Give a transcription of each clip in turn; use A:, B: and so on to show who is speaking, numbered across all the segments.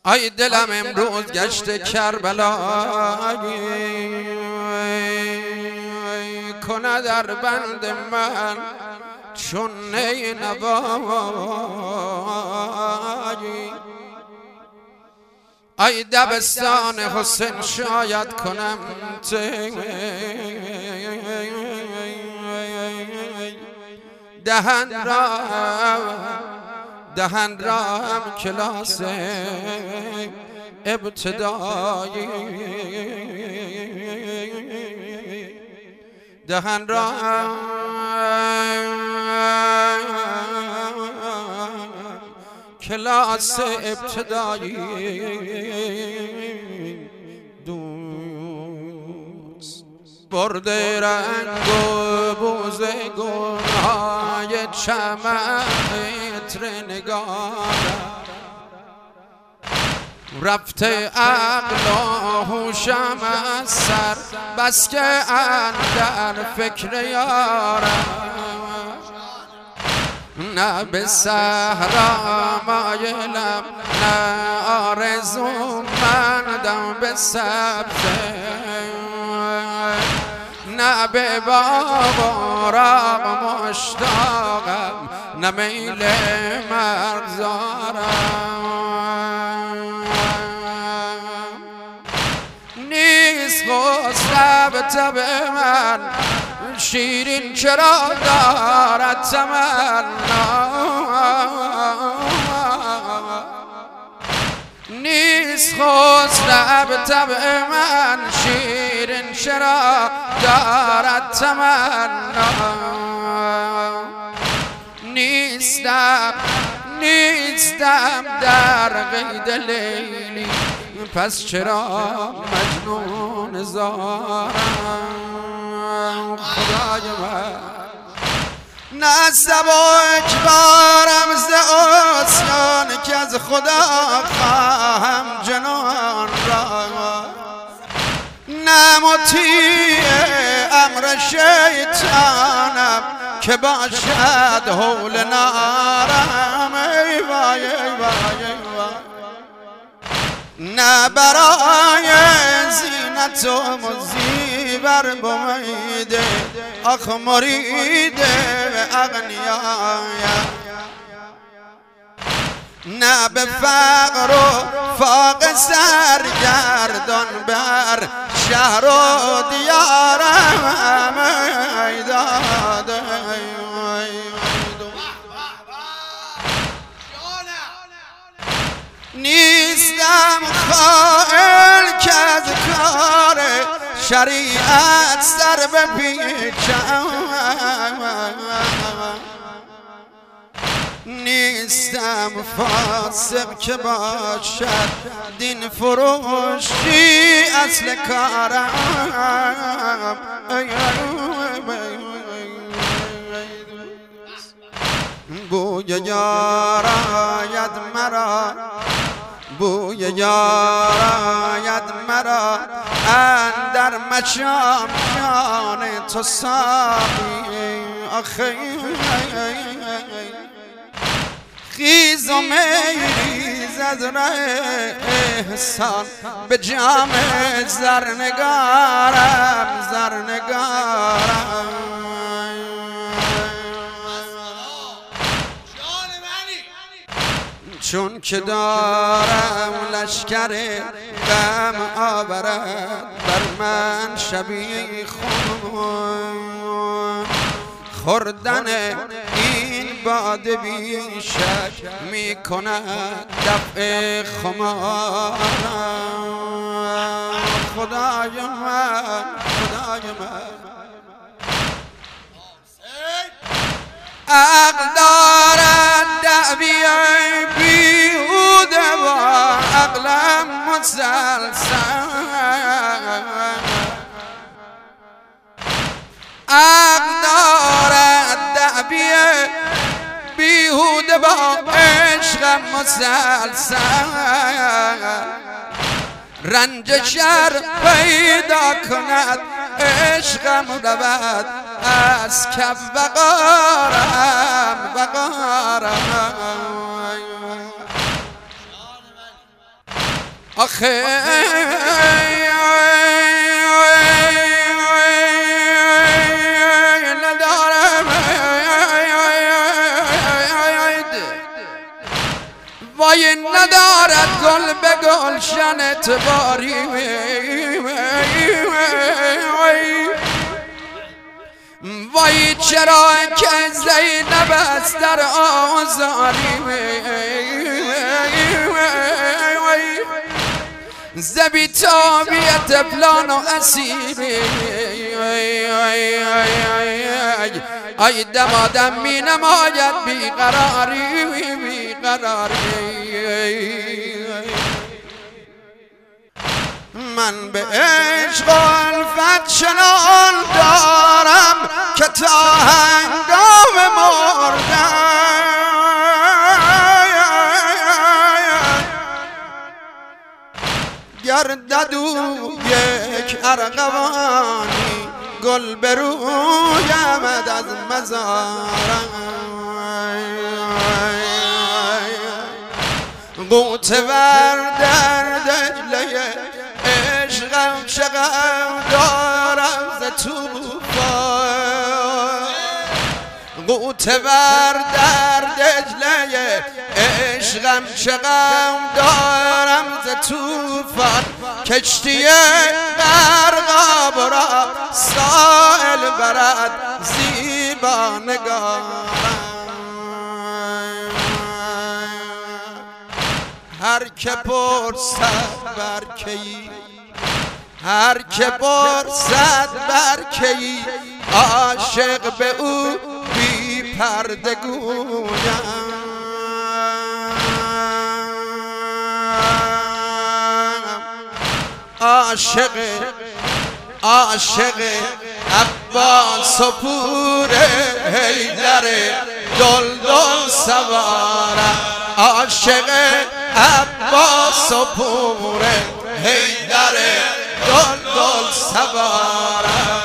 A: ای دلم امروز گشت کربلا کنه در بند من چون نی نوایی. ای دبستان حسین شاید کنم دهن رام کلاس ابتدایی، دهن رام کلاس ابتدایی. دوست برده رنگ و بوز گلهای چمن عطر نگارم، رفته عقل و هوشم از سر بس که اندر فکر یارم. نه به صحرا مایلم نه آرزو مندم به سبزه، نه به باب و راق مشتاقم نه میل مرغزارم. نیست غصه به طبع من شیرین چرا دارد تمنا، نیست خسرو به طبع من شیرین چرا دارد تمنا. نیستم در قید لیلی پس چرا مجنون زارم. خدای من نه سبک بارم ز آسیان که از خدا خواهم جنان را، نه مطیع امر شیطانم که باشد حول نارم. ای وای ای وای ای وای، نه برای زینت و مزیبر بمیده آخ مرید اغنیایم، نه به فقر و فاق سرگردان بر شهر و دیارم. ای داده نیستم خائل که از کار شریعت سر بپیچم، نیستم فاسق که باشد دین فروشی اصل کارم. بوی یار آید مرا، بوی یار آید مرا اندر مشام جان تو ساقی. آخه خیز و میریز از ره احسان به جام زرنگارم زرنگارم. چون که دارم لشکر غم آورد بر من شبیخون، خوردن این باده بی شک می کند دفع خمارم. خدای من خدای من عقل دارد دعوی بیهوده و عقلم مسلسل، عقل دارد دعوی بیهوده با عشقم مسلسل، رنج شر پیدا کند عشقم رود از کف وقارم وقارم. آخه ندارم وای ندارد گل به گلشن اعتباری وای چرا که زینب است در آزاری زبی تابیت فلان و اسیری ای دمادم می نماید بیقراری من به عشق الفت چنان دارم که تا هنگام مردن گردد او یک ارغوانی گل به رویم از مزارم غوطه‌ور در دجله عشقم چقدر دارم ز طوفان غوطه‌ور در دجله عشقم چقدر دارم ز طوفان کشتی غرقاب را ساحل برد زیبا نگارم هر که پرسد بر کی هر که پرسد بر کی عاشق به او بی پرده گویم عاشق عباس و پور حیدر دلدل سوارم عاشق عباس و پور حیدر دلدل سوارم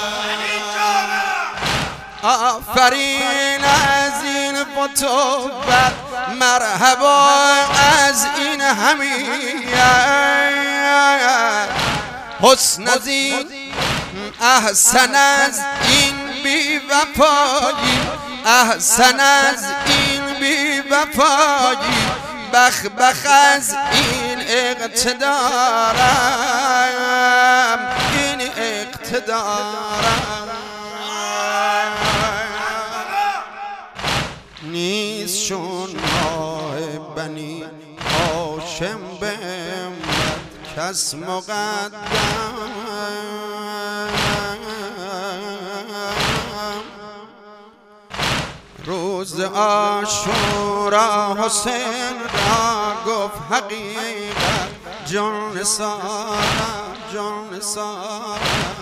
A: آفرین از این فتوبت مرحبا از این همیت حسن از این احسن از این بی وفایی احسن از این بی وفایی بخ از این اقتدارم این اقتدارم نیست چون ماه بنی هاشم بهم کس مقدم روز عاشورا حسین را گفت حقیقت جان سارم جان سارم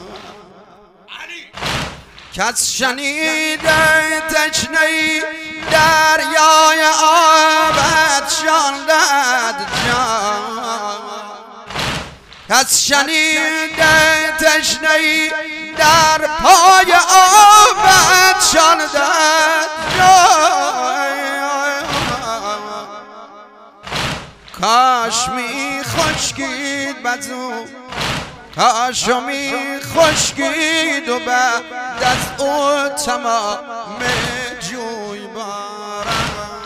A: کس شنیده تشنه‌ای دریای آبت شاندد جان کس شنیده تشنه‌ای در پای آبت شاندد جان کاش می خشکید بزو کاش می خشکید و بعد از او تمام جوی بارم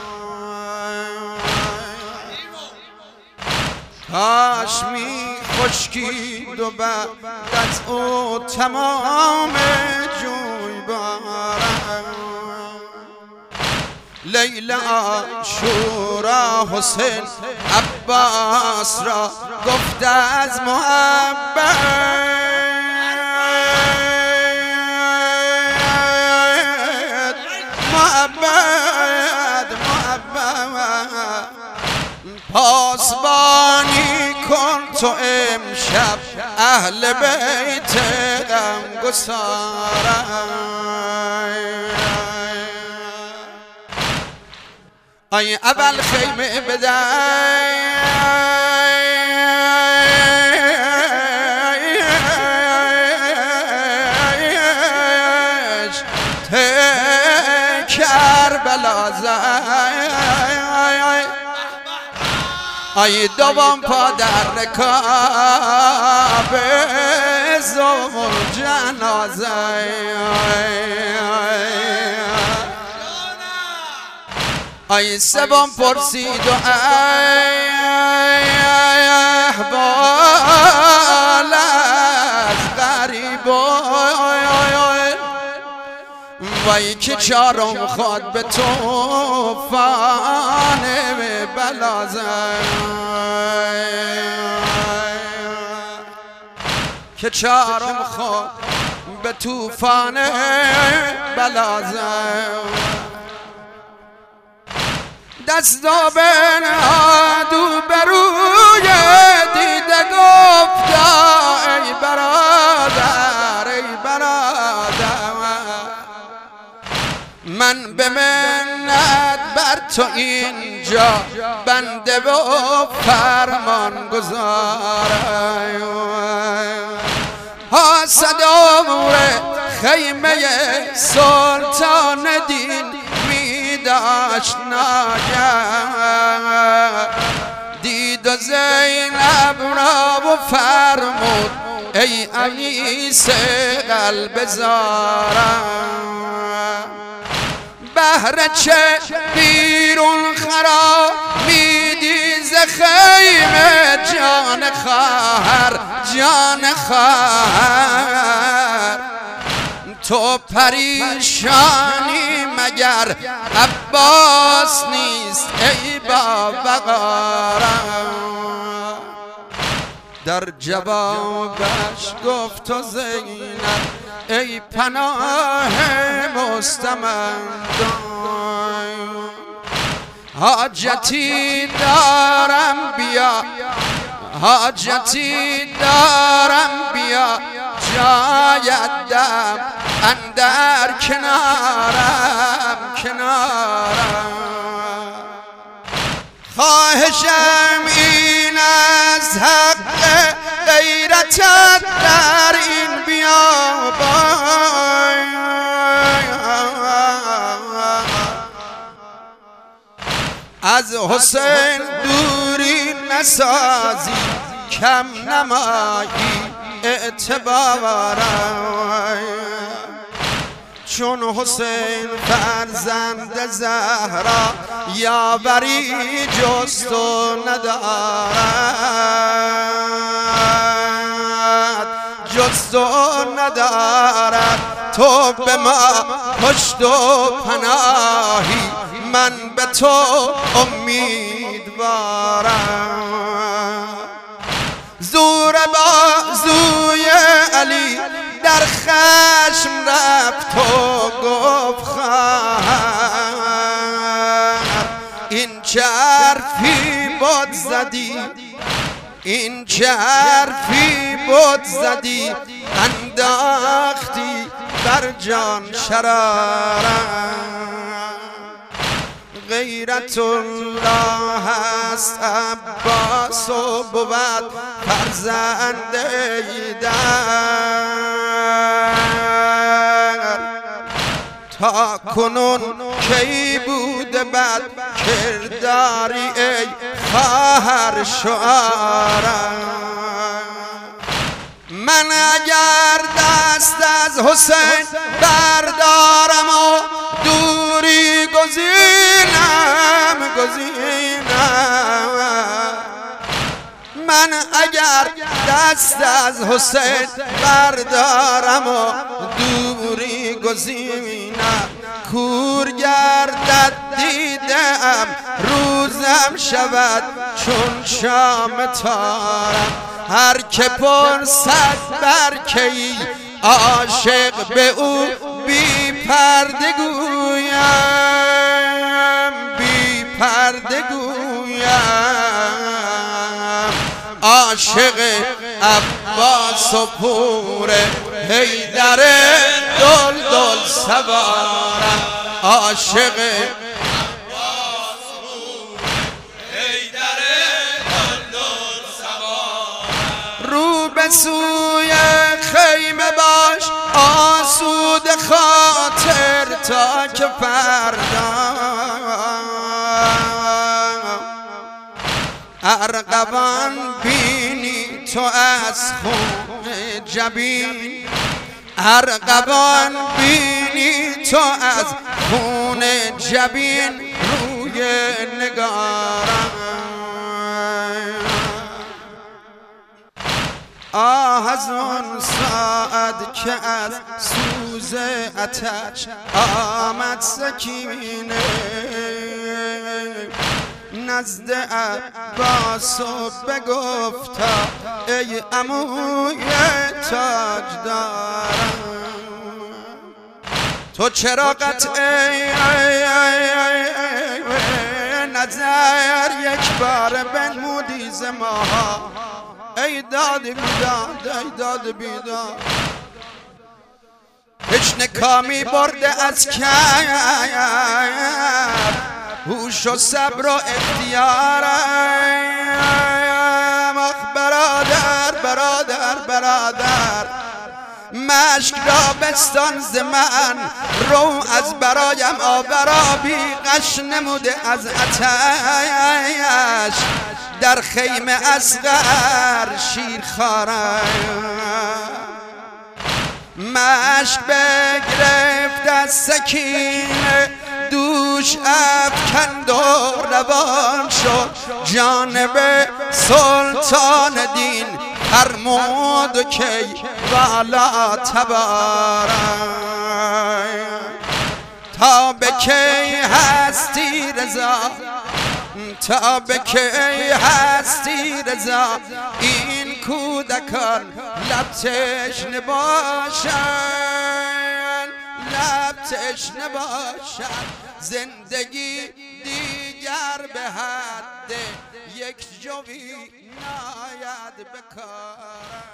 A: کاش می خشکید و بعد از او تمام جوی بارم لیلا عاشورا حسین عباس را گفت از محبت پاسبانی کن تو امشب اهل بیت غمگسارم ای اول خیمه بدهی کربلا آی دوام پا در رکاب زمر جنازه آی سوم پرسید و احوال از غریب وای که چارم خواد به توفان بلازه که چارم خواد به توفان بلازه دست و بنهادو بروی دیده گفتا ای برادر ای برادر من به منت بر تو اینجا بنده و فرمان گذارم حاسد امور خیمه سلطان دین می داشت ناگه دید و زینب را و فرمود ای انیس قلب زارم بهر چه بیرون خرا میدی ز خیمه جان خواهر جان خواهر تو پریشانی مگر عباس نیست ای بابقارم در جوابش گفت تو زینب ای پناه مستمند حاجتی دارم بیا حاجتی دارم بیا جایدم اندر کنارم خواهشم این از حق غیرتت در این بیابان از حسین دوری نسازی کم نمایی اعتبارم چون حسین فرزند زهرا یاوری جست و ندارد جست و ندارد تو به ما پشت و پناهی من به تو امیدوارم زور بازوی علی در خشم رفت و گفت خواهر این چه حرفی بود زدی این چه حرفی بود زدی انداختی بر جان شرارم غیرت الله هست عباس و بود فرزنده در تا کنون کی بوده بد کرداری ای خواهر شعارم من اگر دست از حسین بردارم و دوری گزینم من اگر دست از حسین بردارم و دوری گزینم کور گردد دیدم روزم شود چون شام تارم هر که پرسد بر کی عاشق به او بی پرده گویم بی پرده گویم عاشق عباس و پور حیدر دلدل سوارم عاشق رو به سوی خیمه باش آسود خاطر تا که فردا ارغوان بینی تو از خون جبین، ارغوان بینی تو از خون جبین روی نگارم. آه از اون ساعت که از سوز آتش آمد سکینه نزد عباس و بگفتا ای عموی تاجدارم، تو چرا قطع نظر یک بار بنمودی ز ماها؟ ای داد بیداد، ای داد بیداد، تشنه کامی برده از کرد هوش و صبر و اختیارم. آخ برادر برادر برادر، مشک را بستان ز من، رو از برایم آورابی غش نموده از آتش، در خیمه اصغر شیرخوارم. مشک بگرفت از سکینه دوش افکند و روان شد، جانب سلطان دین فرمود کی والا تبارم. تا به کی هستی رضا، تا به کی هستی رضا، این کودکان لب تشنه باشن، لب تشنه باشن، زندگی دیگر به حد یک جوی ناید بکار.